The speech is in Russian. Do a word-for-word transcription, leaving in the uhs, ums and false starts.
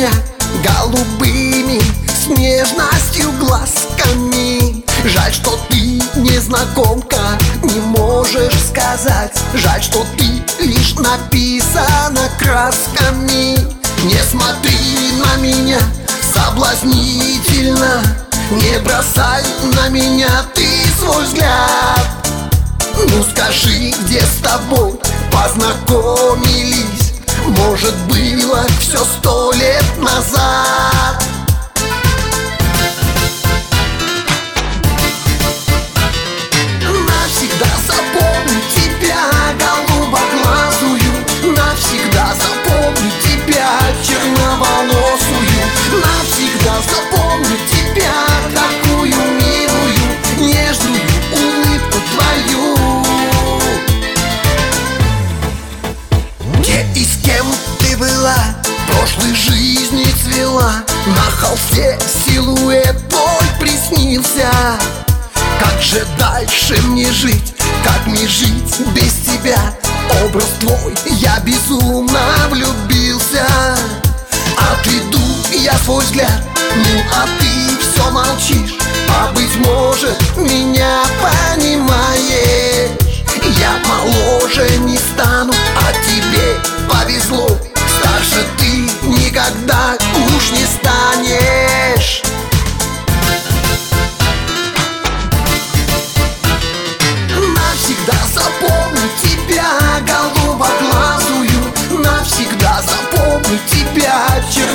меня голубыми с нежностью глазками. Жаль, что ты, незнакомка, не можешь сказать. Жаль, что ты лишь написана красками. Не смотри на меня соблазнительно, не бросай на меня ты свой взгляд. Ну скажи, где с тобой познакомились? Может, было все сто лет назад. Навсегда запомню тебя, голубоглазую. Навсегда запомню тебя, черноволосую. Навсегда запомню тебя, такую милую, нежную улыбку твою. Где и с кем ты была, в прошлой жизни цвела, на холсте силуэт твой приснился. Как же дальше мне жить, как мне жить без тебя? Образ твой, я безумно влюбился. Отведу я свой взгляд, ну а ты все молчишь. А быть может, меня понимаешь. Я моложе не стану, а тебе повезло. Старше ты никогда уж не станешь. Навсегда запомню тебя, голубоглазую. Навсегда запомню тебя, черноволосую.